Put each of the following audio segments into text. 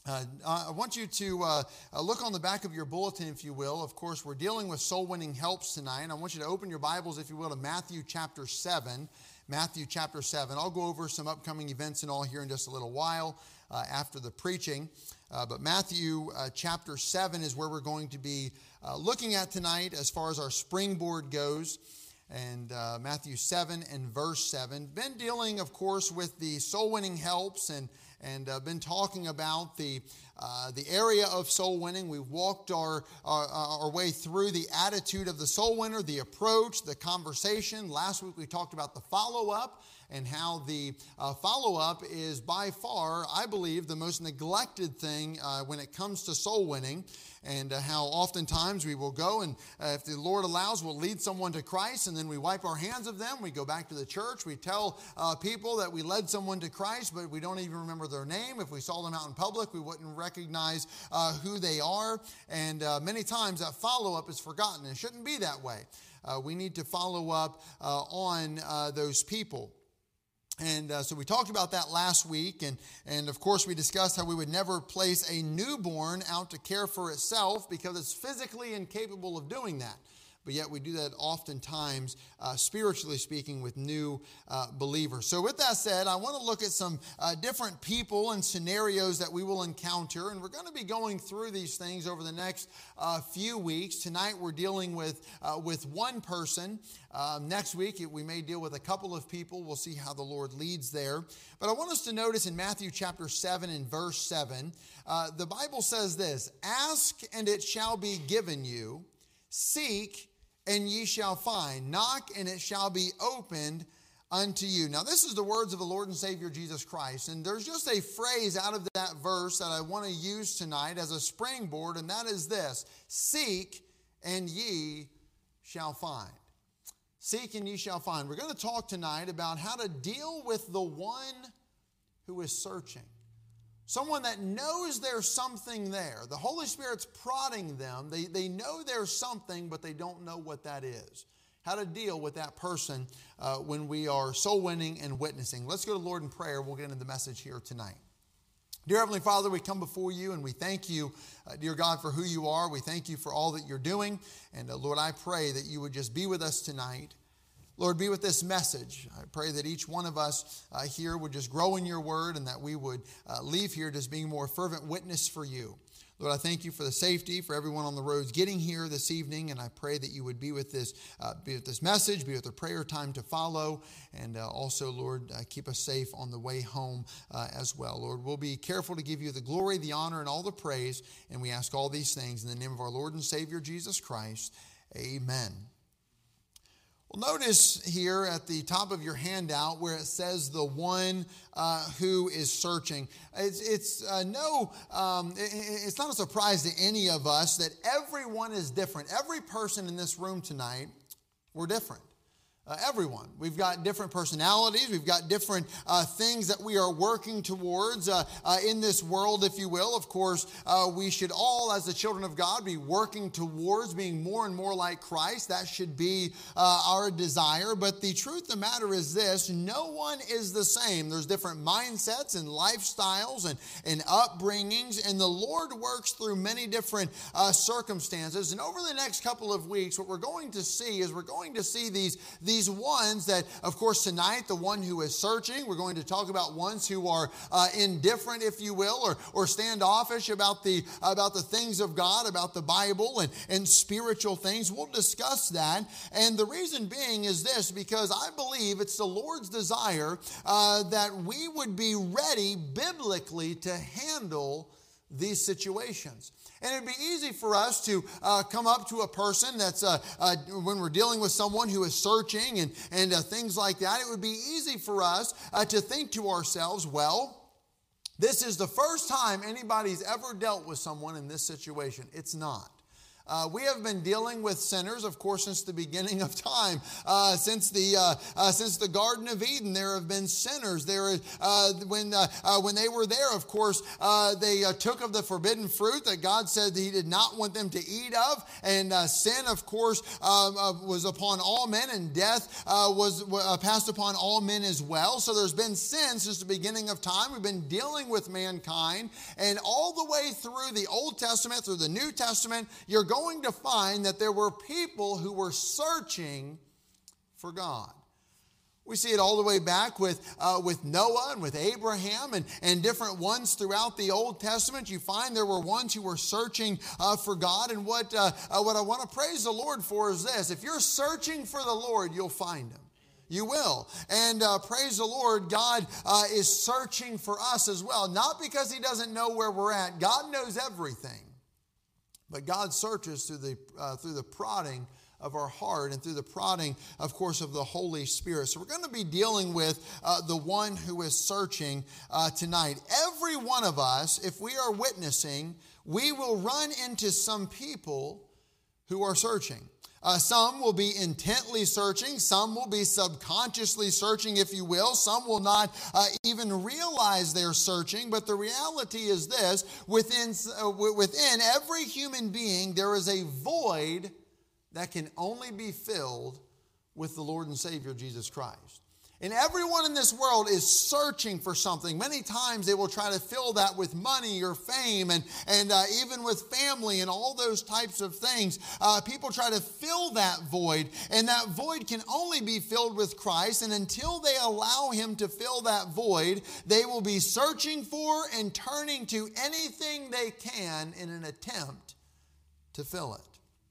I want you to look on the back of your bulletin, if you will. Of course, we're dealing with soul winning helps tonight. I want you to open your Bibles, if you will, to Matthew chapter 7. Matthew chapter 7. I'll go over some upcoming events and all here in just a little while after the preaching. But Matthew chapter 7 is where we're going to be looking at tonight as far as our springboard goes. And Matthew 7 and verse 7. Been dealing, of course, with the soul winning helps and been talking about the area of soul winning. We've walked our way through the attitude of the soul winner, the approach, the conversation. Last week we talked about the follow-up and how the follow-up is by far, I believe, the most neglected thing when it comes to soul winning. And how oftentimes we will go and if the Lord allows, we'll lead someone to Christ and then we wipe our hands of them. We go back to the church. We tell people that we led someone to Christ, but we don't even remember their name. If we saw them out in public, we wouldn't recognize who they are. And many times that follow-up is forgotten. It shouldn't be that way. We need to follow up on those people. And so we talked about that last week, and of course we discussed how we would never place a newborn out to care for itself because it's physically incapable of doing that. But yet we do that oftentimes, spiritually speaking, with new believers. So with that said, I want to look at some different people and scenarios that we will encounter. And we're going to be going through these things over the next few weeks. Tonight we're dealing with one person. Next week we may deal with a couple of people. We'll see how the Lord leads there. But I want us to notice in Matthew chapter 7 and verse 7, the Bible says this: "Ask and it shall be given you. Seek and ye shall find. Knock, and it shall be opened unto you." Now, this is the words of the Lord and Savior Jesus Christ. And there's just a phrase out of that verse that I want to use tonight as a springboard, and that is this: seek, and ye shall find. Seek, and ye shall find. We're going to talk tonight about how to deal with the one who is searching. Someone that knows there's something there. The Holy Spirit's prodding them. They know there's something, but they don't know what that is. How to deal with that person when we are soul winning and witnessing. Let's go to the Lord in prayer. We'll get into the message here tonight. Dear Heavenly Father, we come before you and we thank you, dear God, for who you are. We thank you for all that you're doing. And Lord, I pray that you would just be with us tonight. Lord, be with this message. I pray that each one of us here would just grow in your word and that we would leave here just being more fervent witness for you. Lord, I thank you for the safety for everyone on the roads getting here this evening, and I pray that you would be with this message, be with the prayer time to follow, and also, Lord, keep us safe on the way home as well. Lord, we'll be careful to give you the glory, the honor, and all the praise, and we ask all these things in the name of our Lord and Savior, Jesus Christ. Amen. Well, notice here at the top of your handout where it says the one who is searching. It's not a surprise to any of us that everyone is different. Every person in this room tonight, we're different. Everyone. We've got different personalities. We've got different things that we are working towards in this world, if you will. Of course, we should all, as the children of God, be working towards being more and more like Christ. That should be our desire. But the truth of the matter is this: no one is the same. There's different mindsets and lifestyles and upbringings, and the Lord works through many different circumstances. And over the next couple of weeks, what we're going to see is these ones that, of course, tonight, the one who is searching. We're going to talk about ones who are indifferent, if you will, or standoffish about the things of God, about the Bible and spiritual things. We'll discuss that. And the reason being is this: because I believe it's the Lord's desire that we would be ready biblically to handle these situations. And it'd be easy for us to come up to a person that's, when we're dealing with someone who is searching and things like that, it would be easy for us to think to ourselves, well, this is the first time anybody's ever dealt with someone in this situation. It's not. We have been dealing with sinners, of course, since the beginning of time. Since the Garden of Eden, there have been sinners. When they were there, of course, they took of the forbidden fruit that God said that He did not want them to eat of. And sin, of course, was upon all men, and death was passed upon all men as well. So there's been sin since the beginning of time. We've been dealing with mankind, and all the way through the Old Testament, through the New Testament, you're going to find that there were people who were searching for God. We see it all the way back with Noah and with Abraham and different ones throughout the Old Testament. You find there were ones who were searching for God. And what I want to praise the Lord for is this: if you're searching for the Lord, you'll find Him. You will. And praise the Lord, God is searching for us as well. Not because He doesn't know where we're at. God knows everything. But God searches through the prodding of our heart and through the prodding, of course, of the Holy Spirit. So we're going to be dealing with the one who is searching tonight. Every one of us, if we are witnessing, we will run into some people who are searching. Some will be intently searching. Some will be subconsciously searching, if you will. Some will not even realize they're searching. But the reality is this: within every human being, there is a void that can only be filled with the Lord and Savior, Jesus Christ. And everyone in this world is searching for something. Many times they will try to fill that with money or fame and even with family and all those types of things. People try to fill that void, and that void can only be filled with Christ. And until they allow Him to fill that void, they will be searching for and turning to anything they can in an attempt to fill it.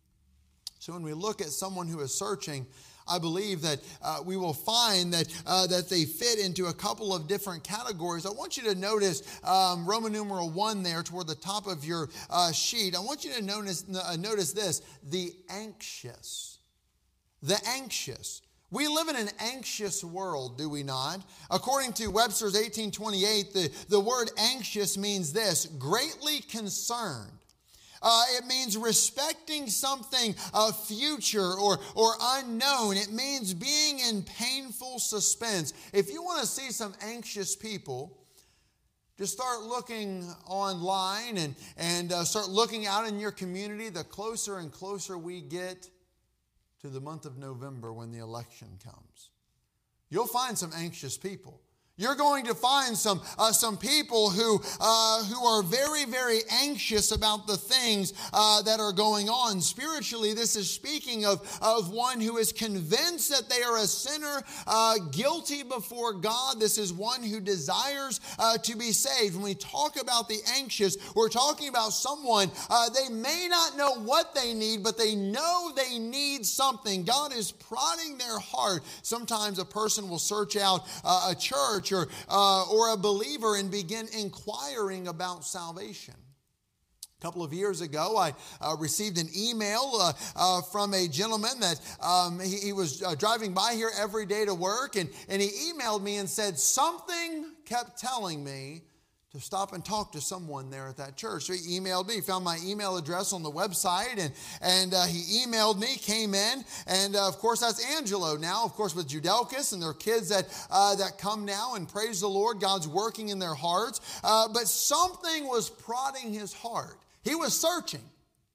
So when we look at someone who is searching, I believe that we will find that they fit into a couple of different categories. I want you to notice Roman numeral 1 there toward the top of your sheet. I want you to notice this: the anxious. The anxious. We live in an anxious world, do we not? According to Webster's 1828, the word anxious means this: greatly concerned. It means respecting something future or unknown. It means being in painful suspense. If you want to see some anxious people, just start looking online and start looking out in your community. The closer and closer we get to the month of November when the election comes, you'll find some anxious people. You're going to find some people who are very, very anxious about the things that are going on. Spiritually, this is speaking of one who is convinced that they are a sinner, guilty before God. This is one who desires to be saved. When we talk about the anxious, we're talking about someone, they may not know what they need, but they know they need something. God is prodding their heart. Sometimes a person will search out a church or a believer and begin inquiring about salvation. A couple of years ago, I received an email from a gentleman that he was driving by here every day to work, and he emailed me and said, something kept telling me to stop and talk to someone there at that church. So he emailed me, found my email address on the website, and he emailed me, came in, and of course that's Angelo now, of course with Judelkus and their kids that come now, and praise the Lord, God's working in their hearts. But something was prodding his heart. He was searching.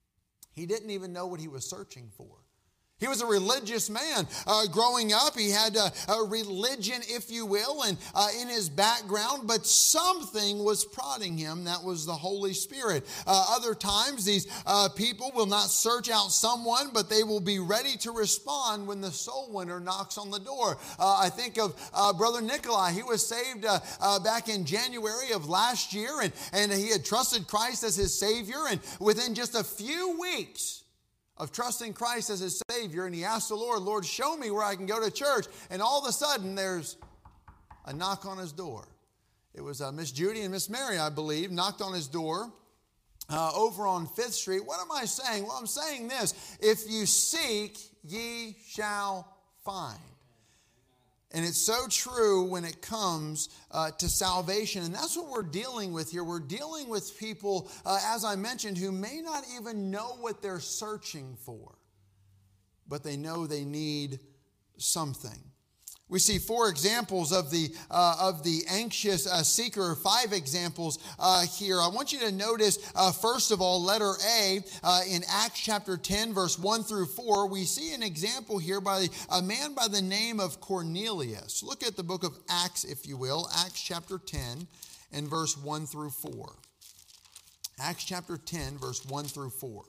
He didn't even know what he was searching for. He was a religious man. Growing up, he had a religion, if you will, and in his background, but something was prodding him. That was the Holy Spirit. Other times, these people will not search out someone, but they will be ready to respond when the soul winner knocks on the door. I think of Brother Nikolai. He was saved back in January of last year, and he had trusted Christ as his Savior, and within just a few weeks of trusting Christ as his Savior, and he asked the Lord, show me where I can go to church. And all of a sudden, there's a knock on his door. It was Miss Judy and Miss Mary, I believe, knocked on his door over on 5th Street. What am I saying? Well, I'm saying this: if you seek, ye shall find. And it's so true when it comes to salvation. And that's what we're dealing with here. We're dealing with people, as I mentioned, who may not even know what they're searching for, but they know they need something. We see 4 examples of the anxious seeker, 5 examples here. I want you to notice, first of all, letter A, in Acts chapter 10, verse 1 through 4, we see an example here by a man by the name of Cornelius. Look at the book of Acts, if you will, Acts chapter 10 and verse 1 through 4. Acts chapter 10, verse 1 through 4.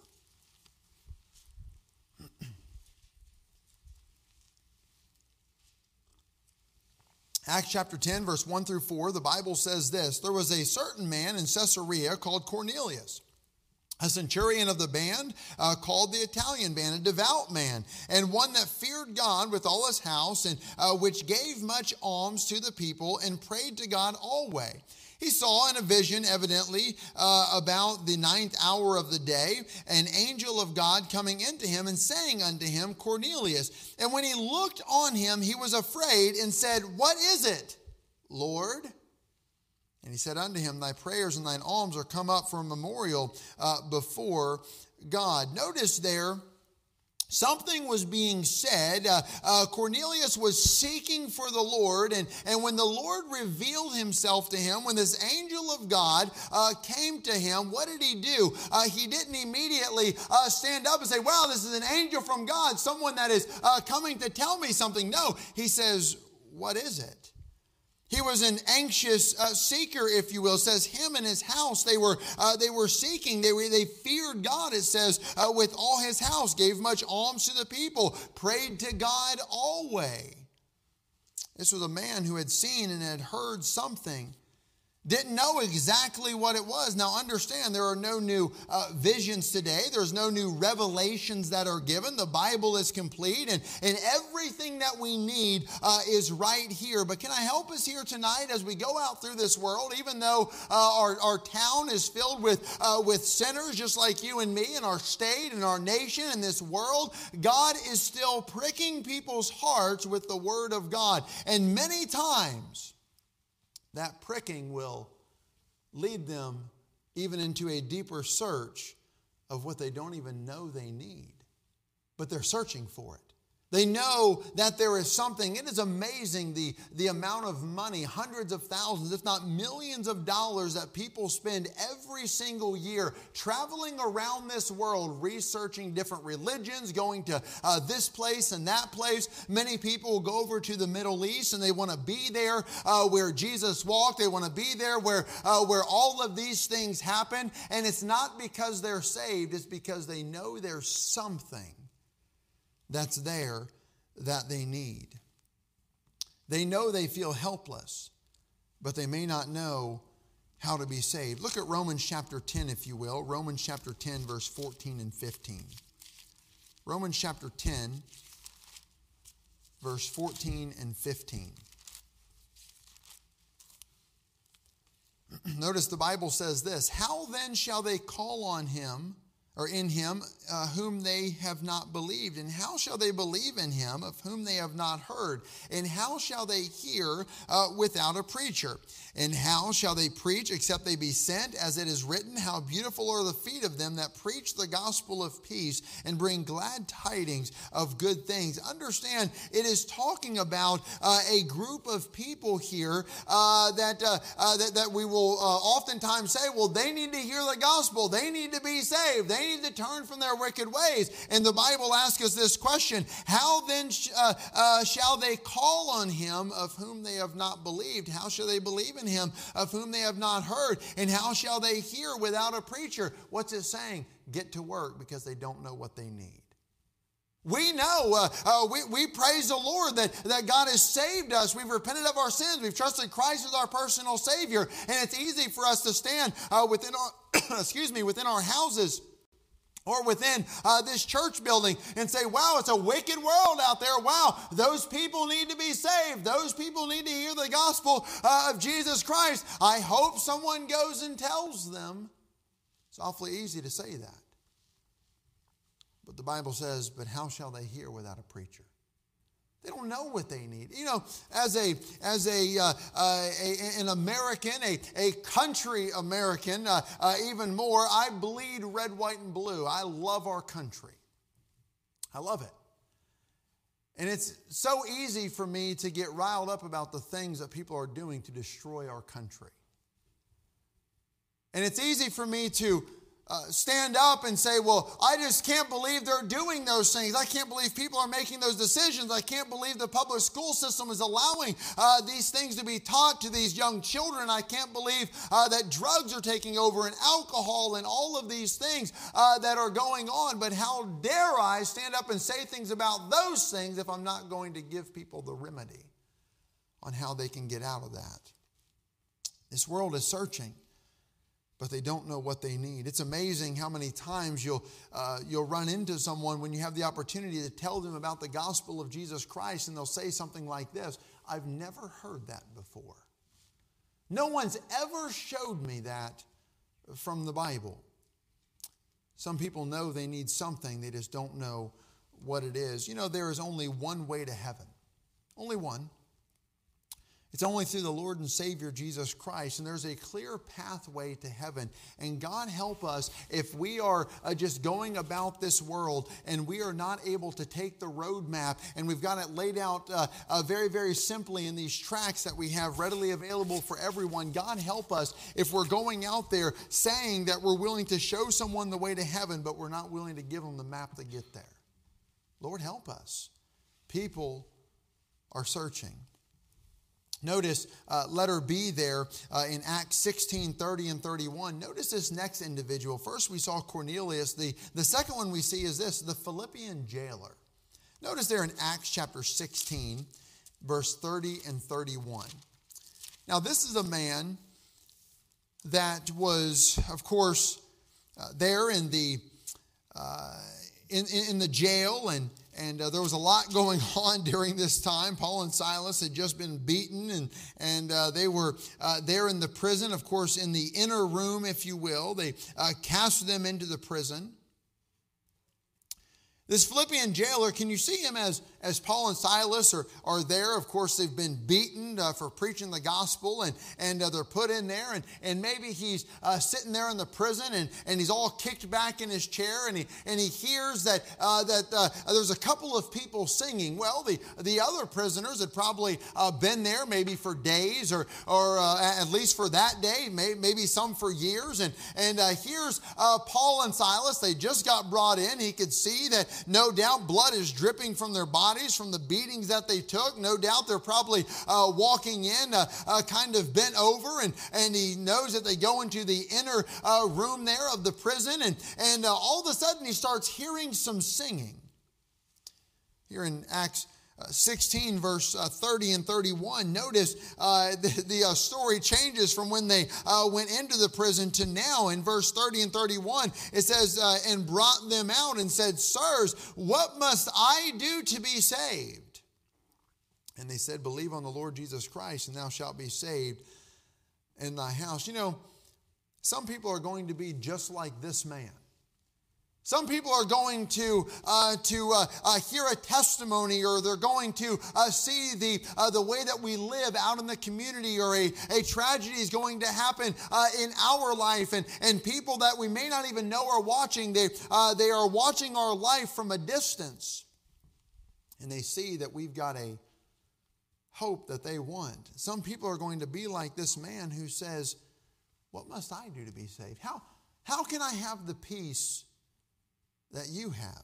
Acts chapter 10, verse 1 through 4, the Bible says this: There was a certain man in Caesarea called Cornelius, a centurion of the band called the Italian band, a devout man, and one that feared God with all his house, and which gave much alms to the people and prayed to God always. He saw in a vision, evidently, about the 9th hour of the day, an angel of God coming into him and saying unto him, Cornelius. And when he looked on him, he was afraid and said, What is it, Lord? And he said unto him, Thy prayers and thine alms are come up for a memorial before God. Notice there, something was being said. Cornelius was seeking for the Lord, and when the Lord revealed himself to him, when this angel of God came to him, what did he do? He didn't immediately stand up and say, wow, this is an angel from God, someone that is coming to tell me something. No, he says, what is it? He was an anxious seeker, if you will. It says him and his house, they were seeking. They feared God, it says, with all his house, gave much alms to the people, prayed to God always. This was a man who had seen and had heard something. Didn't know exactly what it was. Now understand, there are no new visions today. There's no new revelations that are given. The Bible is complete, and everything that we need is right here. But can I help us here tonight as we go out through this world, even though our town is filled with sinners just like you and me, and our state and our nation and this world, God is still pricking people's hearts with the Word of God. And many times, that pricking will lead them even into a deeper search of what they don't even know they need. But they're searching for it. They know that there is something. It is amazing the amount of money, hundreds of thousands, if not millions of dollars that people spend every single year traveling around this world, researching different religions, going to this place and that place. Many people will go over to the Middle East and they want to be there where Jesus walked. They want to be there where all of these things happen. And it's not because they're saved. It's because they know there's something that's there that they need. They know they feel helpless, but they may not know how to be saved. Look at Romans chapter 10, if you will. Romans chapter 10, verse 14 and 15. Romans chapter 10, verse 14 and 15. Notice the Bible says this: How then shall they call on him, or in him, whom they have not believed? And how shall they believe in him of whom they have not heard? And how shall they hear without a preacher? And how shall they preach except they be sent? As it is written, how beautiful are the feet of them that preach the gospel of peace and bring glad tidings of good things. Understand, it is talking about a group of people here that we will oftentimes say, well, they need to hear the gospel. They need to be saved. They need to turn from their wicked ways. And the Bible asks us this question: how then shall they call on him of whom they have not believed? How shall they believe in him of whom they have not heard? And how shall they hear without a preacher? What's it saying? Get to work, because they don't know what they need. We know, we praise the Lord that God has saved us. We've repented of our sins. We've trusted Christ as our personal Savior. And it's easy for us to stand within our, within our houses or within this church building and say, wow, it's a wicked world out there. Wow, those people need to be saved. Those people need to hear the gospel of Jesus Christ. I hope someone goes and tells them. It's awfully easy to say that. But the Bible says, but how shall they hear without a preacher? They don't know what they need. You know, as an American, a country American, even more, I bleed red, white, and blue. I love our country. I love it. And it's so easy for me to get riled up about the things that people are doing to destroy our country. And it's easy for me to stand up and say, well, I just can't believe they're doing those things. I can't believe people are making those decisions. I can't believe the public school system is allowing these things to be taught to these young children. I can't believe that drugs are taking over and alcohol and all of these things that are going on. But how dare I stand up and say things about those things if I'm not going to give people the remedy on how they can get out of that? This world is searching, but they don't know what they need. It's amazing how many times you'll run into someone when you have the opportunity to tell them about the gospel of Jesus Christ, and they'll say something like this: I've never heard that before. No one's ever showed me that from the Bible. Some people know they need something, they just don't know what it is. You know, there is only one way to heaven. Only one. It's only through the Lord and Savior Jesus Christ, and there's a clear pathway to heaven. And God help us if we are just going about this world and we are not able to take the roadmap, and we've got it laid out very, very simply in these tracts that we have readily available for everyone. God help us if we're going out there saying that we're willing to show someone the way to heaven, but we're not willing to give them the map to get there. Lord, help us. People are searching. Notice letter B there in Acts 16, 30 and 31. Notice this next individual. First we saw Cornelius. The second one we see is this, the Philippian jailer. Notice there in Acts chapter 16, verse 30 and 31. Now this is a man that was, of course, there in the jail, and there was a lot going on during this time. Paul and Silas had just been beaten, and they were there in the prison, of course, in the inner room, if you will. They cast them into the prison. This Philippian jailer, can you see him as Paul and Silas are there? Of course, they've been beaten for preaching the gospel, and they're put in there, and maybe he's sitting there in the prison, and he's all kicked back in his chair, and he hears that there's a couple of people singing. Well, the other prisoners had probably been there maybe for days, or at least for that day, maybe some for years, and here's Paul and Silas. They just got brought in. He could see that no doubt blood is dripping from their bodies from the beatings that they took. No doubt they're probably walking in kind of bent over, and he knows that they go into the inner room there of the prison, and all of a sudden he starts hearing some singing. Here in Acts 16, verse 30 and 31, notice the story changes from when they went into the prison to now. In verse 30 and 31, it says, and brought them out and said, Sirs, what must I do to be saved? And they said, believe on the Lord Jesus Christ, and thou shalt be saved in thy house. You know, some people are going to be just like this man. Some people are going to hear a testimony, or they're going to see the way that we live out in the community, or a tragedy is going to happen in our life, and people that we may not even know are watching. They are watching our life from a distance, and they see that we've got a hope that they want. Some people are going to be like this man who says, what must I do to be saved? How can I have the peace that you have?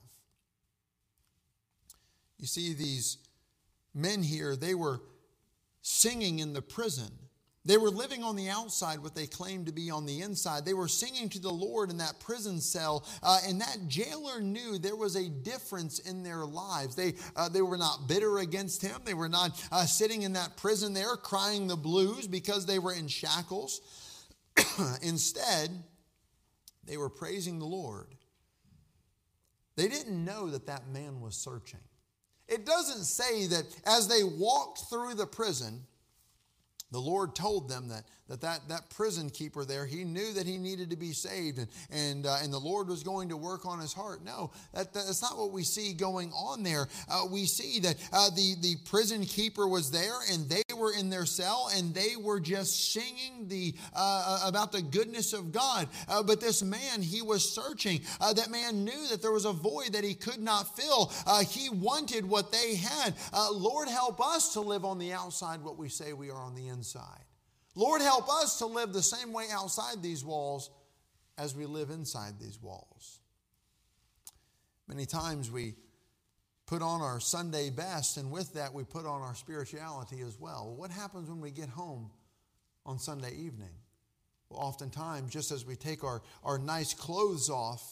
You see, these men here, they were singing in the prison. They were living on the outside what they claimed to be on the inside. They were singing to the Lord in that prison cell, and that jailer knew there was a difference in their lives. They were not bitter against him. They were not sitting in that prison there crying the blues because they were in shackles. Instead, they were praising the Lord. They didn't know that man was searching. It doesn't say that as they walked through the prison, the Lord told them that prison keeper there, he knew that he needed to be saved, and the Lord was going to work on his heart. No, that's not what we see going on there. We see that the prison keeper was there, and they were in their cell, and they were just singing about the goodness of God. But this man, he was searching. That man knew that there was a void that he could not fill. He wanted what they had. Lord, help us to live on the outside what we say we are on the inside. Lord, help us to live the same way outside these walls as we live inside these walls. Many times we put on our Sunday best, and with that we put on our spirituality as well. What happens when we get home on Sunday evening? Well, oftentimes, just as we take our nice clothes off,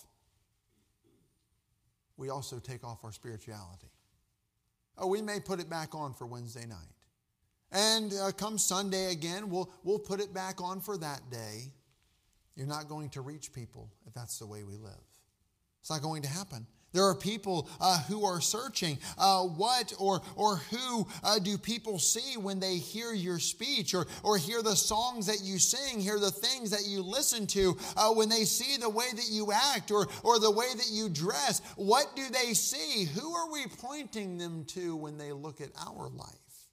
we also take off our spirituality. Oh, we may put it back on for Wednesday night. And come Sunday again, we'll put it back on for that day. You're not going to reach people if that's the way we live. It's not going to happen. There are people who are searching. What or who do people see when they hear your speech or hear the songs that you sing, hear the things that you listen to, when they see the way that you act or the way that you dress? What do they see? Who are we pointing them to when they look at our life?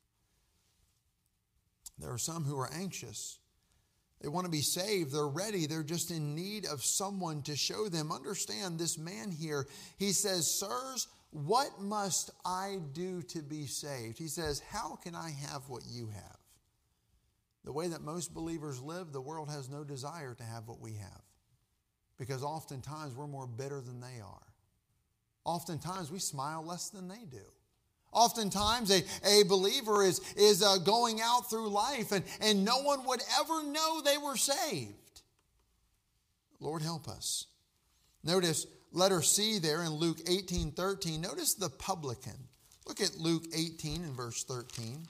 There are some who are anxious. They want to be saved. They're ready. They're just in need of someone to show them. Understand, this man here, he says, "Sirs, what must I do to be saved?" He says, "How can I have what you have?" The way that most believers live, the world has no desire to have what we have, because oftentimes we're more bitter than they are. Oftentimes we smile less than they do. Oftentimes a believer is going out through life and no one would ever know they were saved. Lord, help us. Notice letter C there in Luke 18:13. Notice the publican. Look at Luke 18 and verse 13.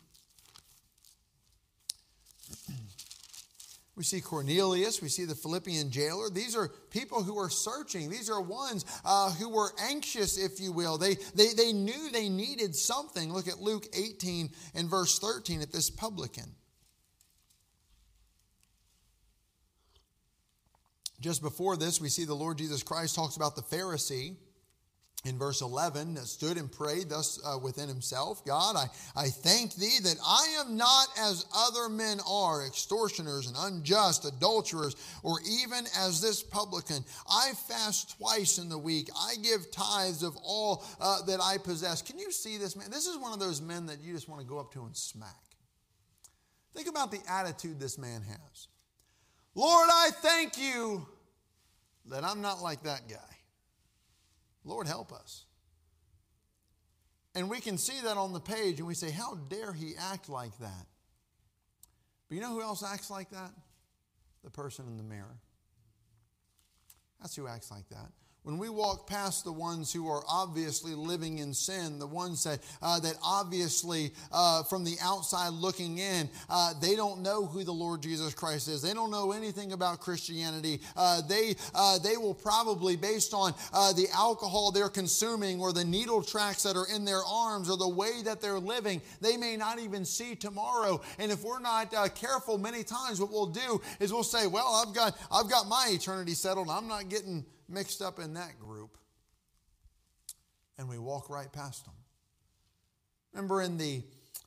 We see Cornelius, we see the Philippian jailer. These are people who are searching. These are ones who were anxious, if you will. They knew they needed something. Look at Luke 18 and verse 13 at this publican. Just before this, we see the Lord Jesus Christ talks about the Pharisee. In verse 11, that stood and prayed thus within himself, "God, I thank thee that I am not as other men are, extortioners and unjust, adulterers, or even as this publican. I fast twice in the week. I give tithes of all that I possess." Can you see this man? This is one of those men that you just want to go up to and smack. Think about the attitude this man has. "Lord, I thank you that I'm not like that guy. Lord, help us." And we can see that on the page and we say, how dare he act like that? But you know who else acts like that? The person in the mirror. That's who acts like that. When we walk past the ones who are obviously living in sin, the ones that obviously from the outside looking in, they don't know who the Lord Jesus Christ is. They don't know anything about Christianity. They will probably, based on the alcohol they're consuming or the needle tracks that are in their arms or the way that they're living, they may not even see tomorrow. And if we're not careful, many times what we'll do is we'll say, "Well, I've got my eternity settled. I'm not getting mixed up in that group," and we walk right past them. Remember in the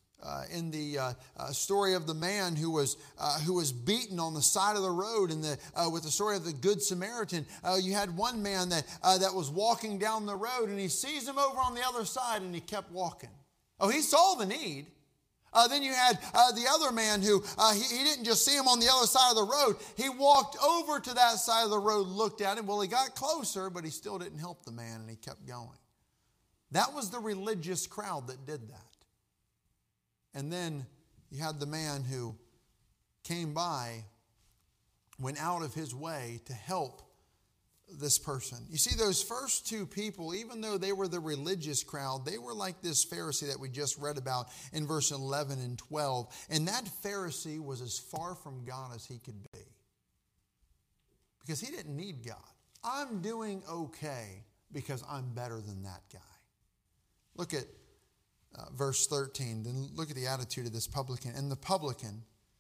story of the man who was beaten on the side of the road, with the story of the Good Samaritan, you had one man that was walking down the road, and he sees him over on the other side, and he kept walking. Oh, he saw the need. Then you had the other man who, he didn't just see him on the other side of the road. He walked over to that side of the road, looked at him. Well, he got closer, but he still didn't help the man, and he kept going. That was the religious crowd that did that. And then you had the man who came by, went out of his way to help this person. You see, those first two people, even though they were the religious crowd, they were like this Pharisee that we just read about in verse 11 and 12. And that Pharisee was as far from God as he could be, because he didn't need God. I'm doing okay because I'm better than that guy. Look at verse 13. Then look at the attitude of this publican. And the publican,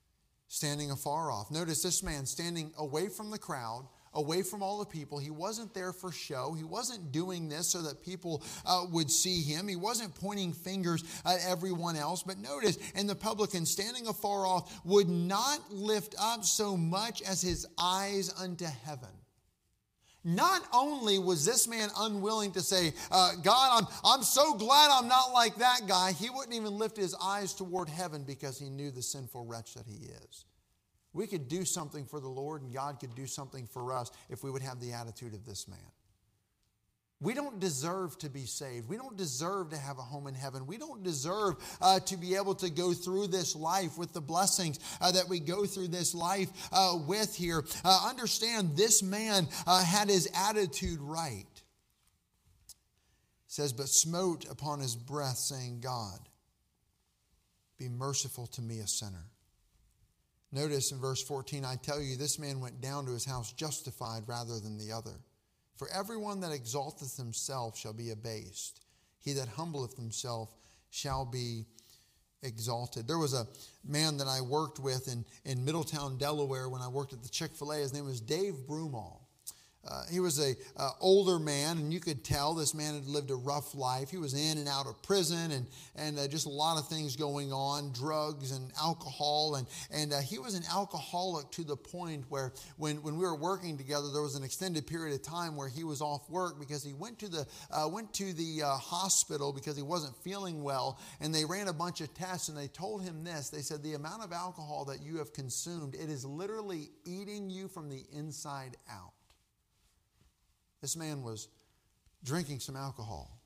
standing afar off. Notice this man standing away from the crowd, away from all the people. He wasn't there for show. He wasn't doing this so that people would see him. He wasn't pointing fingers at everyone else. But notice, and the publican standing afar off would not lift up so much as his eyes unto heaven. Not only was this man unwilling to say, God, I'm so glad I'm not like that guy. He wouldn't even lift his eyes toward heaven because he knew the sinful wretch that he is. We could do something for the Lord, and God could do something for us if we would have the attitude of this man. We don't deserve to be saved. We don't deserve to have a home in heaven. We don't deserve to be able to go through this life with the blessings that we go through this life with here. Understand, this man had his attitude right. It says, but smote upon his breath, saying, God, be merciful to me, a sinner. Notice in verse 14, I tell you, this man went down to his house justified rather than the other. For everyone that exalteth himself shall be abased. He that humbleth himself shall be exalted. There was a man that I worked with in Middletown, Delaware, when I worked at the Chick-fil-A. His name was Dave Broomall. He was a older man, and you could tell this man had lived a rough life. He was in and out of prison, and just a lot of things going on, drugs and alcohol, and he was an alcoholic to the point where when we were working together, there was an extended period of time where he was off work because he went to the hospital because he wasn't feeling well, and they ran a bunch of tests, and they told him this. They said, the amount of alcohol that you have consumed, it is literally eating you from the inside out. This man was drinking some alcohol.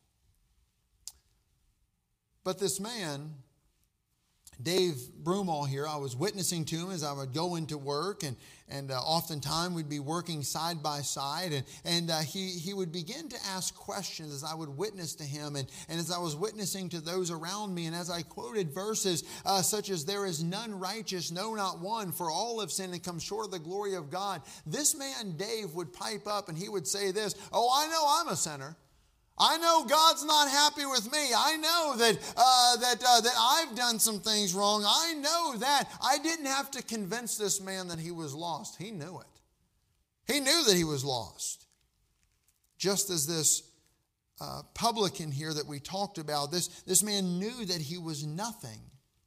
But this man, Dave Broomall here, I was witnessing to him as I would go into work, and oftentimes we'd be working side by side, and he would begin to ask questions as I would witness to him, and as I was witnessing to those around me, and as I quoted verses such as, there is none righteous, no, not one, for all have sinned and come short of the glory of God. This man, Dave, would pipe up and he would say this, oh, I know I'm a sinner. I know God's not happy with me. I know that I've done some things wrong. I know that. I didn't have to convince this man that he was lost. He knew it. He knew that he was lost. Just as this publican here that we talked about, this man knew that he was nothing.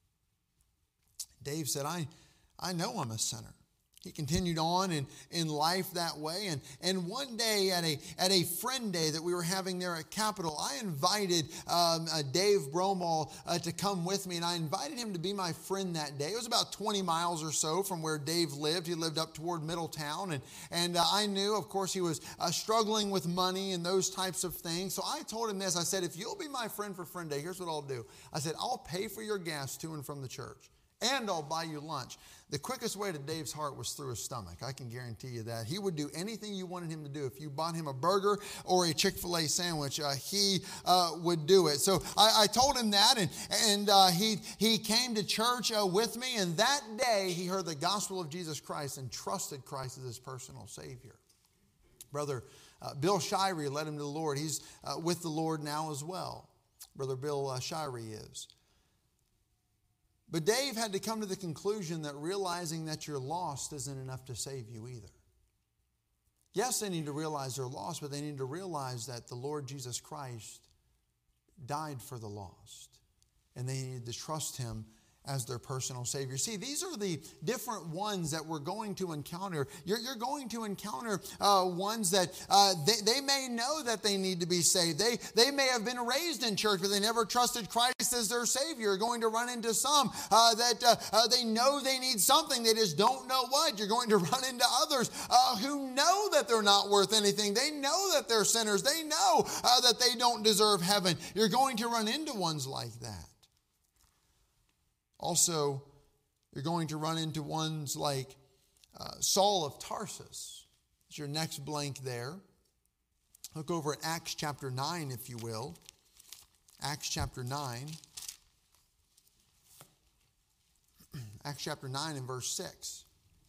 Dave said, I know I'm a sinner. He continued on in life that way. And one day at a friend day that we were having there at Capitol, I invited Dave Broomall to come with me. And I invited him to be my friend that day. It was about 20 miles or so from where Dave lived. He lived up toward Middletown. And I knew, of course, he was struggling with money and those types of things. So I told him this. I said, if you'll be my friend for friend day, here's what I'll do. I said, I'll pay for your gas to and from the church. And I'll buy you lunch. The quickest way to Dave's heart was through his stomach. I can guarantee you that. He would do anything you wanted him to do. If you bought him a burger or a Chick-fil-A sandwich, he would do it. So I told him that, and he came to church with me. And that day, he heard the gospel of Jesus Christ and trusted Christ as his personal Savior. Brother Bill Shirey led him to the Lord. He's with the Lord now as well. Brother Bill Shirey is. But Dave had to come to the conclusion that realizing that you're lost isn't enough to save you either. Yes, they need to realize they're lost, but they need to realize that the Lord Jesus Christ died for the lost. And they need to trust Him as their personal Savior. See, these are the different ones that we're going to encounter. You're going to encounter ones that they may know that they need to be saved. They may have been raised in church, but they never trusted Christ as their Savior. You're going to run into some that they know they need something. They just don't know what. You're going to run into others who know that they're not worth anything. They know that they're sinners. They know that they don't deserve heaven. You're going to run into ones like that. Also, you're going to run into ones like Saul of Tarsus. It's your next blank there. Look over at Acts chapter 9, if you will. Acts chapter 9. Acts chapter 9 and verse 6.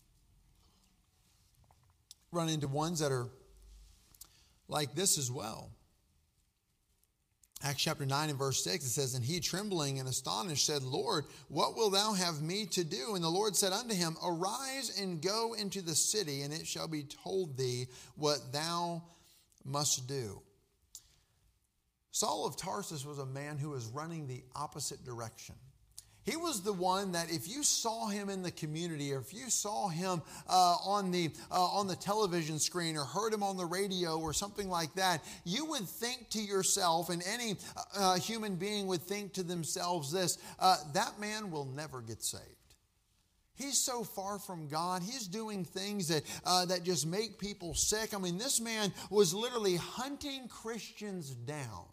Run into ones that are like this as well. Acts chapter 9 and verse 6, it says, "And he, trembling and astonished, said, Lord, what wilt thou have me to do? And the Lord said unto him, Arise and go into the city, and it shall be told thee what thou must do." Saul of Tarsus was a man who was running the opposite direction. He was the one that if you saw him in the community, or if you saw him on the television screen, or heard him on the radio or something like that, you would think to yourself, and any human being would think to themselves this, that man will never get saved. He's so far from God. He's doing things that just make people sick. I mean, this man was literally hunting Christians down.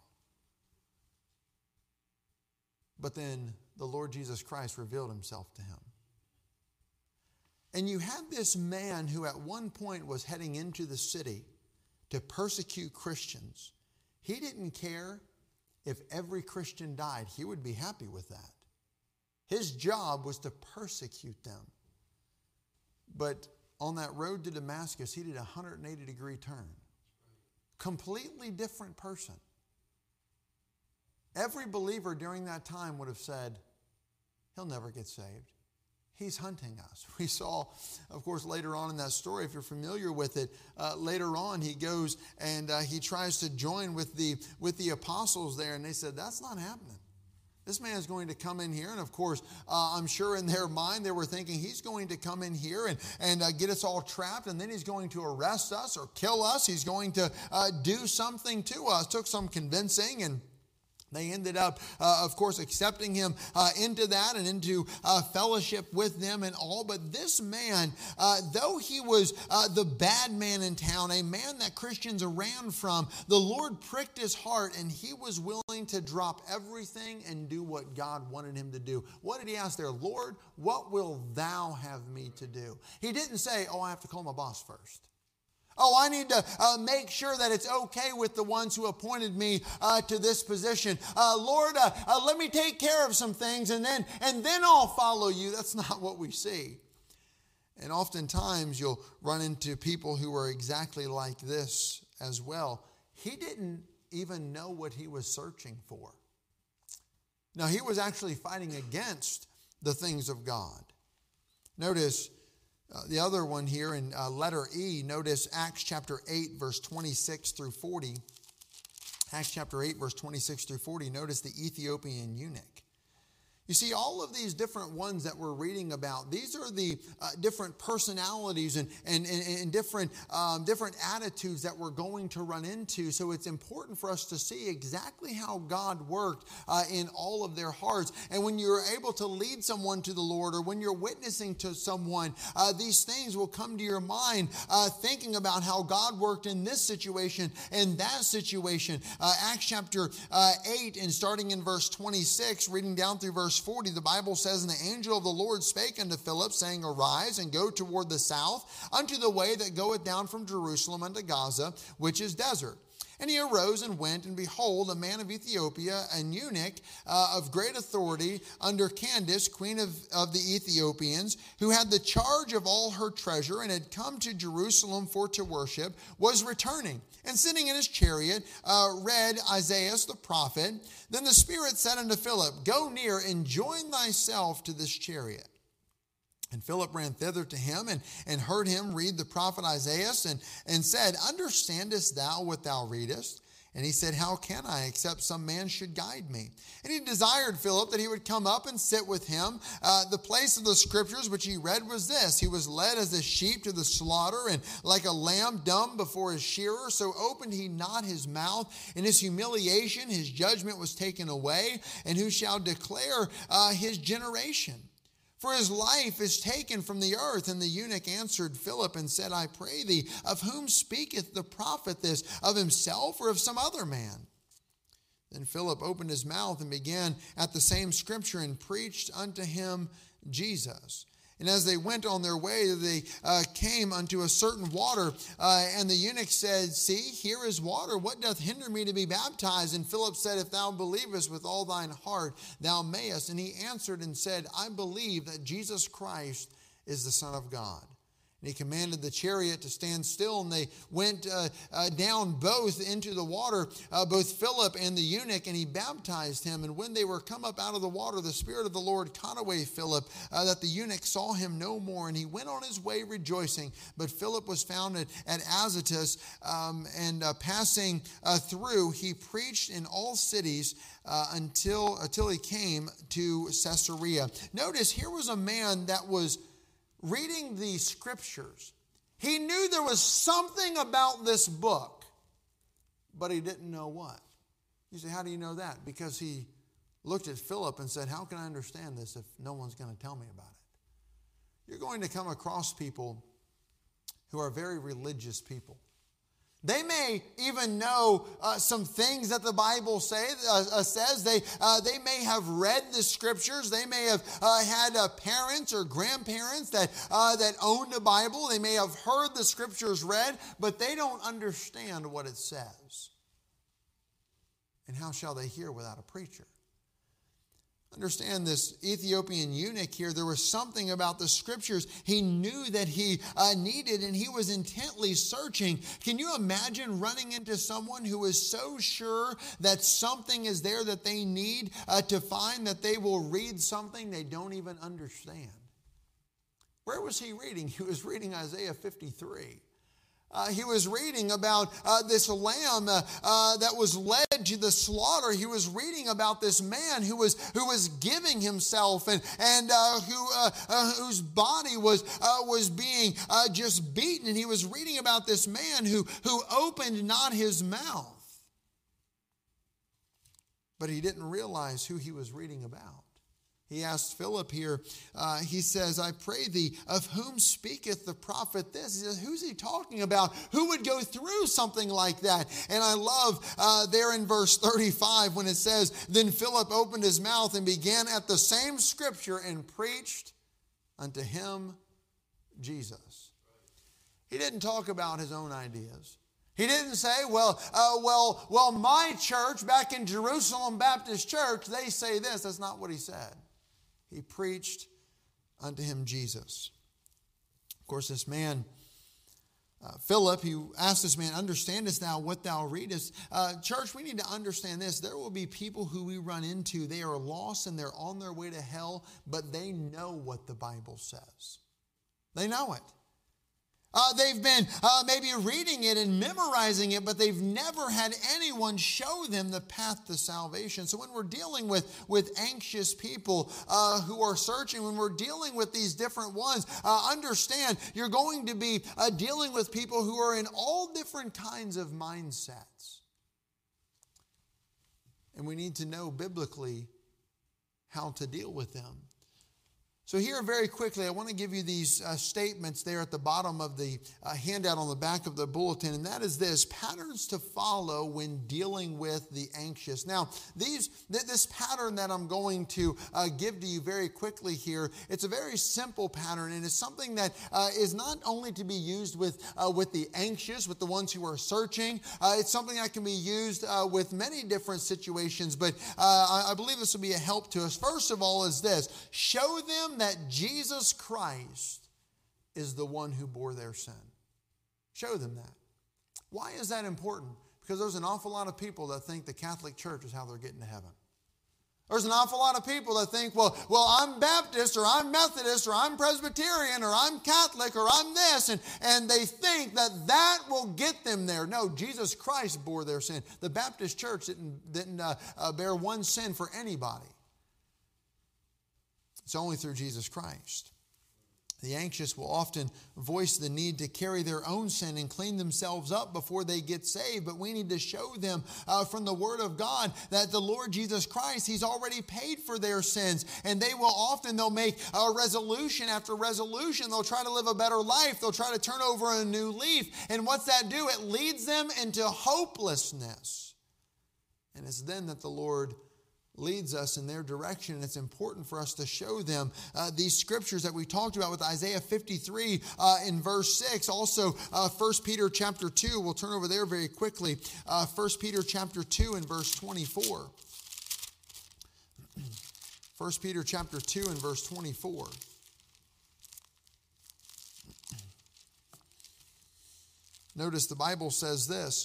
But then the Lord Jesus Christ revealed himself to him. And you had this man who at one point was heading into the city to persecute Christians. He didn't care if every Christian died. He would be happy with that. His job was to persecute them. But on that road to Damascus, he did a 180-degree turn. Completely different person. Every believer during that time would have said, he'll never get saved. He's hunting us. We saw, of course, later on in that story, if you're familiar with it, later on he goes and he tries to join with the apostles there, and they said, that's not happening. This man is going to come in here, and of course, I'm sure in their mind they were thinking he's going to come in here and get us all trapped, and then he's going to arrest us or kill us. He's going to do something to us. Took some convincing, and they ended up, of course, accepting him into that and into fellowship with them and all. But this man, though he was the bad man in town, a man that Christians ran from, the Lord pricked his heart, and he was willing to drop everything and do what God wanted him to do. What did he ask there? Lord, what will thou have me to do? He didn't say, I have to call my boss first. I need to make sure that it's okay with the ones who appointed me to this position. Lord, let me take care of some things and then I'll follow you. That's not what we see. And oftentimes you'll run into people who are exactly like this as well. He didn't even know what he was searching for. Now, he was actually fighting against the things of God. Notice the other one here in letter E, notice Acts chapter 8, verse 26 through 40. Acts chapter 8, verse 26 through 40, notice the Ethiopian eunuch. You see, all of these different ones that we're reading about, these are the different personalities and different attitudes that we're going to run into. So it's important for us to see exactly how God worked in all of their hearts. And when you're able to lead someone to the Lord, or when you're witnessing to someone, these things will come to your mind, thinking about how God worked in this situation and that situation. Acts chapter 8, and starting in verse 26, reading down through verse 40, the Bible says, "And the angel of the Lord spake unto Philip, saying, Arise, and go toward the south, unto the way that goeth down from Jerusalem unto Gaza, which is desert. And he arose and went, and behold, a man of Ethiopia, an eunuch of great authority under Candace, queen of the Ethiopians, who had the charge of all her treasure, and had come to Jerusalem for to worship, was returning, and sitting in his chariot, read Isaiah the prophet. Then the Spirit said unto Philip, Go near and join thyself to this chariot. And Philip ran thither to him and heard him read the prophet Isaiah and said, Understandest thou what thou readest? And he said, How can I, except some man should guide me? And he desired Philip that he would come up and sit with him. The place of the scriptures which he read was this: He was led as a sheep to the slaughter, and like a lamb dumb before his shearer, so opened he not his mouth. In his humiliation his judgment was taken away. And who shall declare his generation? For his life is taken from the earth. And the eunuch answered Philip and said, I pray thee, of whom speaketh the prophet this? Of himself or of some other man? Then Philip opened his mouth and began at the same scripture and preached unto him Jesus. And as they went on their way, they came unto a certain water. And the eunuch said, See, here is water. What doth hinder me to be baptized? And Philip said, If thou believest with all thine heart, thou mayest. And he answered and said, I believe that Jesus Christ is the Son of God. And he commanded the chariot to stand still, and they went down both into the water, both Philip and the eunuch, and he baptized him. And when they were come up out of the water, the Spirit of the Lord caught away Philip, that the eunuch saw him no more, and he went on his way rejoicing. But Philip was found at Azotus, and passing through, he preached in all cities until he came to Caesarea. Notice, here was a man that was reading the scriptures. He knew there was something about this book, but he didn't know what. You say, how do you know that? Because he looked at Philip and said, how can I understand this if no one's going to tell me about it? You're going to come across people who are very religious people. They may even know some things that the Bible says. They may have read the scriptures. They may have had parents or grandparents that owned a Bible. They may have heard the scriptures read, but they don't understand what it says. And how shall they hear without a preacher? Understand, this Ethiopian eunuch here, there was something about the scriptures he knew that he needed, and he was intently searching. Can you imagine running into someone who is so sure that something is there that they need to find, that they will read something they don't even understand? Where was he reading? He was reading Isaiah 53. He was reading about this lamb that was led to the slaughter. He was reading about this man who was giving himself and whose body was being just beaten. And he was reading about this man who opened not his mouth. But he didn't realize who he was reading about. He asked Philip here, he says, I pray thee, of whom speaketh the prophet this? He says, who's he talking about? Who would go through something like that? And I love there in verse 35 when it says, then Philip opened his mouth and began at the same scripture and preached unto him Jesus. He didn't talk about his own ideas. He didn't say, well, my church back in Jerusalem Baptist Church, they say this. That's not what he said. He preached unto him Jesus. Of course, this man, Philip, he asked this man, understandest thou what thou readest? Church, we need to understand this. There will be people who we run into. They are lost and they're on their way to hell, but they know what the Bible says. They know it. They've been maybe reading it and memorizing it, but they've never had anyone show them the path to salvation. So when we're dealing with anxious people who are searching, when we're dealing with these different ones, understand you're going to be dealing with people who are in all different kinds of mindsets. And we need to know biblically how to deal with them. So here very quickly, I want to give you these statements there at the bottom of the handout on the back of the bulletin, and that is this: patterns to follow when dealing with the anxious. Now, this pattern that I'm going to give to you very quickly here, it's a very simple pattern, and it's something that is not only to be used with the anxious, with the ones who are searching. It's something that can be used with many different situations, but I believe this will be a help to us. First of all is this: show them that Jesus Christ is the one who bore their sin. Show them that. Why is that important? Because there's an awful lot of people that think the Catholic Church is how they're getting to heaven. There's an awful lot of people that think, well, I'm Baptist, or I'm Methodist, or I'm Presbyterian, or I'm Catholic, or I'm this, and they think that will get them there. No, Jesus Christ bore their sin. The Baptist Church didn't bear one sin for anybody. It's only through Jesus Christ. The anxious will often voice the need to carry their own sin and clean themselves up before they get saved. But we need to show them from the Word of God that the Lord Jesus Christ, He's already paid for their sins. And they'll make resolution after resolution. They'll try to live a better life. They'll try to turn over a new leaf. And what's that do? It leads them into hopelessness. And it's then that the Lord leads us in their direction. And it's important for us to show them these scriptures that we talked about with Isaiah 53 in verse 6. Also, 1 Peter chapter 2. We'll turn over there very quickly. 1 Peter chapter 2 and verse 24. 1 Peter chapter 2 and verse 24. Notice the Bible says this,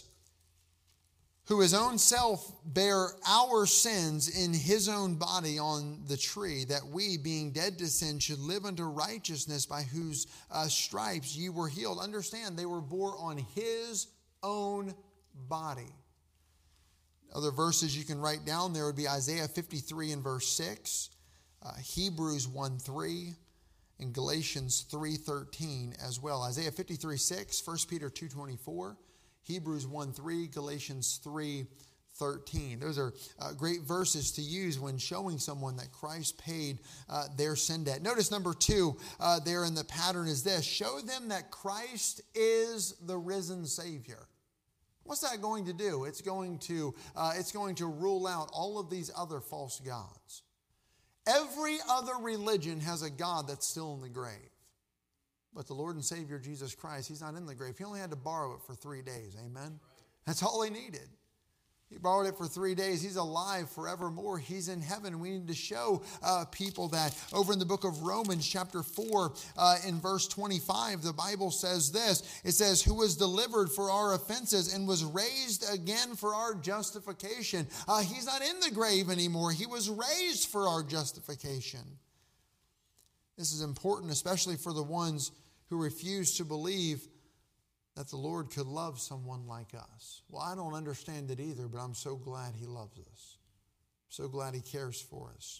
who his own self bare our sins in his own body on the tree, that we, being dead to sin, should live unto righteousness, by whose stripes ye were healed. Understand, they were bore on his own body. Other verses you can write down there would be Isaiah 53 and verse 6, Hebrews 1:3, and Galatians 3:13 as well. Isaiah 53:6, 1 Peter 2:24, Hebrews 1:3, Galatians 3:13. Those are great verses to use when showing someone that Christ paid their sin debt. Notice number 2 there in the pattern is this: show them that Christ is the risen Savior. What's that going to do? It's going to rule out all of these other false gods. Every other religion has a God that's still in the grave. But the Lord and Savior Jesus Christ, he's not in the grave. He only had to borrow it for 3 days. Amen? That's all he needed. He borrowed it for 3 days. He's alive forevermore. He's in heaven. We need to show people that. Over in the book of Romans chapter 4 in verse 25, the Bible says this. It says, who was delivered for our offenses and was raised again for our justification. He's not in the grave anymore. He was raised for our justification. This is important, especially for the ones who refuse to believe that the Lord could love someone like us. Well, I don't understand it either, but I'm so glad he loves us. So glad he cares for us.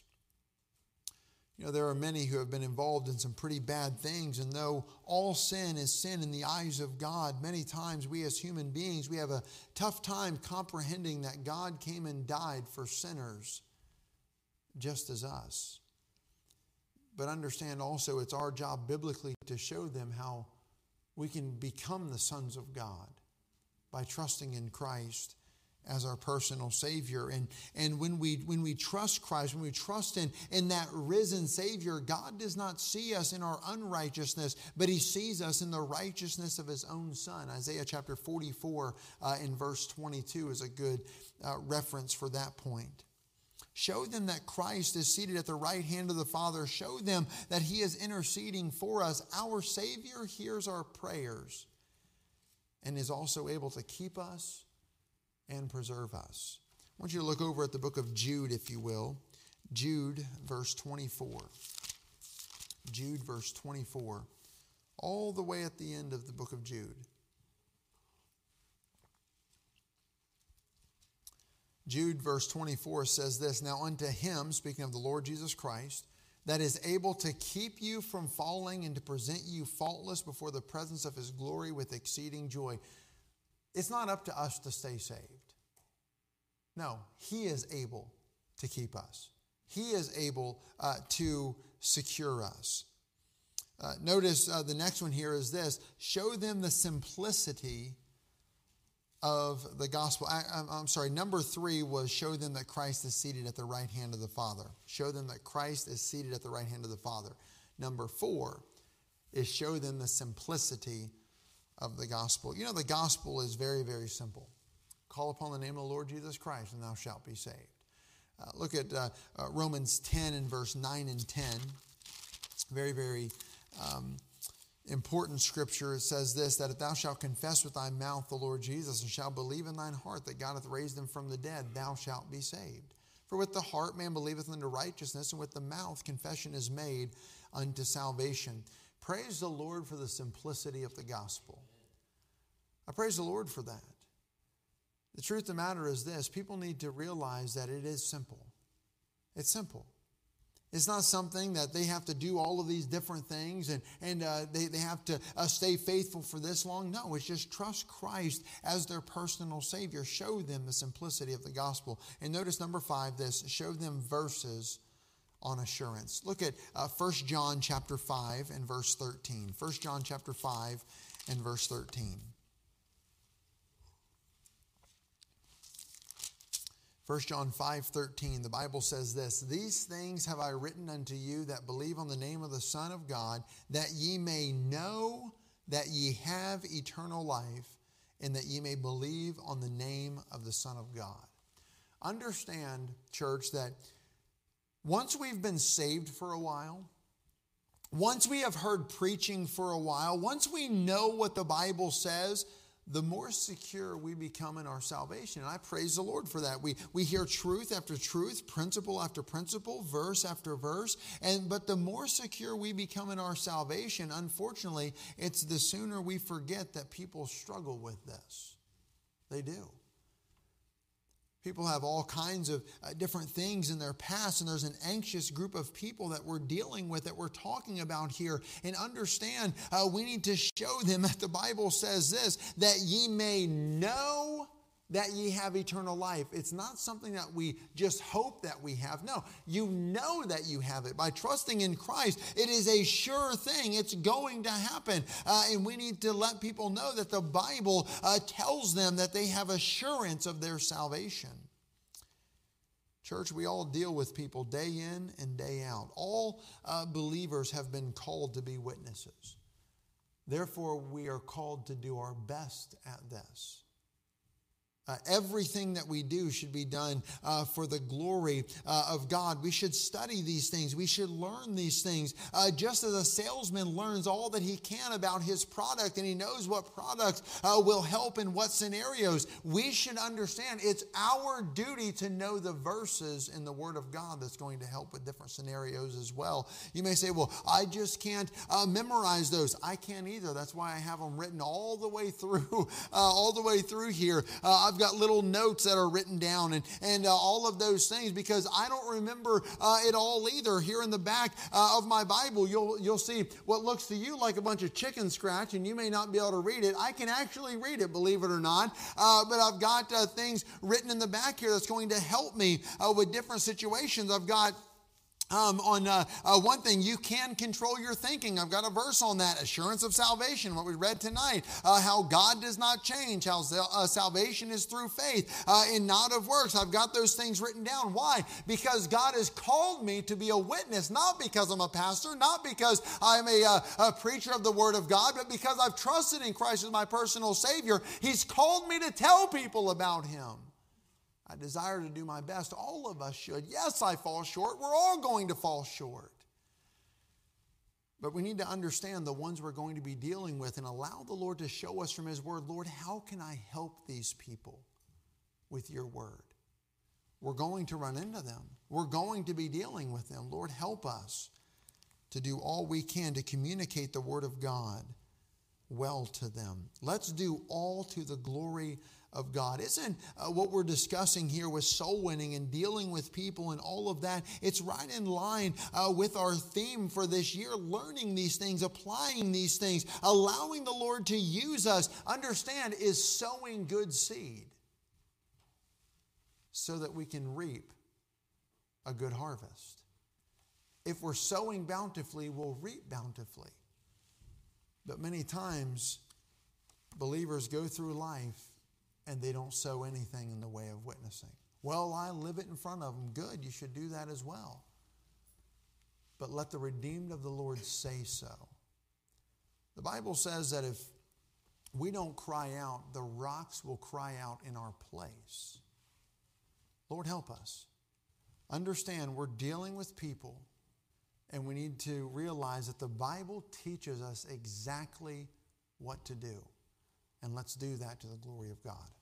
You know, there are many who have been involved in some pretty bad things, and though all sin is sin in the eyes of God, many times we as human beings, we have a tough time comprehending that God came and died for sinners just as us. But understand also it's our job biblically to show them how we can become the sons of God by trusting in Christ as our personal Savior. And when we trust Christ, when we trust in that risen Savior, God does not see us in our unrighteousness, but he sees us in the righteousness of his own Son. Isaiah chapter 44 in verse 22 is a good reference for that point. Show them that Christ is seated at the right hand of the Father. Show them that he is interceding for us. Our Savior hears our prayers and is also able to keep us and preserve us. I want you to look over at the book of Jude, if you will. Jude, verse 24. Jude, verse 24. All the way at the end of the book of Jude. Jude verse 24 says this, now unto him, speaking of the Lord Jesus Christ, that is able to keep you from falling and to present you faultless before the presence of his glory with exceeding joy. It's not up to us to stay saved. No, he is able to keep us. He is able to secure us. Notice the next one here is this, show them the simplicity of the gospel. Number 3 was show them that Christ is seated at the right hand of the Father. Show them that Christ is seated at the right hand of the Father. Number 4 is show them the simplicity of the gospel. You know, the gospel is very, very simple. Call upon the name of the Lord Jesus Christ and thou shalt be saved. Look at Romans 10 and verse 9 and 10. Very, very important scripture. It says this, that if thou shalt confess with thy mouth the Lord Jesus and shalt believe in thine heart that God hath raised him from the dead, thou shalt be saved. For with the heart man believeth unto righteousness, and with the mouth confession is made unto salvation. Praise the Lord for the simplicity of the gospel. I praise the Lord for that. The truth of the matter is this, people need to realize that it is simple. It's simple. It's not something that they have to do all of these different things and they have to stay faithful for this long. No, it's just trust Christ as their personal Savior. Show them the simplicity of the gospel. And notice number 5, this, show them verses on assurance. Look at 1 John chapter 5 and verse 13. 1 John chapter 5 and verse 13. 1 John 5:13, the Bible says this, these things have I written unto you that believe on the name of the Son of God, that ye may know that ye have eternal life, and that ye may believe on the name of the Son of God. Understand, church, that once we've been saved for a while, once we have heard preaching for a while, once we know what the Bible says, the more secure we become in our salvation. And I praise the Lord for that. We hear truth after truth, principle after principle, verse after verse. But the more secure we become in our salvation, unfortunately, it's the sooner we forget that people struggle with this. They do. People have all kinds of different things in their past, and there's an anxious group of people that we're dealing with, that we're talking about here. And understand, we need to show them that the Bible says this, that ye may know that ye have eternal life. It's not something that we just hope that we have. No, you know that you have it. By trusting in Christ, it is a sure thing. It's going to happen. And we need to let people know that the Bible tells them that they have assurance of their salvation. Church, we all deal with people day in and day out. All believers have been called to be witnesses. Therefore, we are called to do our best at this. Everything that we do should be done for the glory of God. We should study these things. We should learn these things. Just as a salesman learns all that he can about his product, and he knows what products will help in what scenarios, we should understand it's our duty to know the verses in the Word of God that's going to help with different scenarios as well. You may say, well, I just can't memorize those. I can't either. That's why I have them written all the way through here. I've got little notes that are written down and all of those things, because I don't remember it all either. Here in the back of my Bible, you'll see what looks to you like a bunch of chicken scratch, and you may not be able to read it. I can actually read it, believe it or not. But I've got things written in the back here that's going to help me with different situations. I've got one thing, you can control your thinking. I've got a verse on that, assurance of salvation, what we read tonight, how God does not change, how salvation is through faith and not of works. I've got those things written down. Why? Because God has called me to be a witness, not because I'm a pastor, not because I'm a preacher of the Word of God, but because I've trusted in Christ as my personal Savior. He's called me to tell people about Him. I desire to do my best. All of us should. Yes, I fall short. We're all going to fall short. But we need to understand the ones we're going to be dealing with and allow the Lord to show us from His Word, Lord, how can I help these people with your Word? We're going to run into them. We're going to be dealing with them. Lord, help us to do all we can to communicate the Word of God well to them. Let's do all to the glory of God. Isn't what we're discussing here with soul winning and dealing with people and all of that, it's right in line with our theme for this year, learning these things, applying these things, allowing the Lord to use us. Understand, is sowing good seed so that we can reap a good harvest. If we're sowing bountifully, we'll reap bountifully. But many times, believers go through life and they don't sow anything in the way of witnessing. Well, I live it in front of them. Good, you should do that as well. But let the redeemed of the Lord say so. The Bible says that if we don't cry out, the rocks will cry out in our place. Lord, help us. Understand, we're dealing with people, and we need to realize that the Bible teaches us exactly what to do. And let's do that to the glory of God.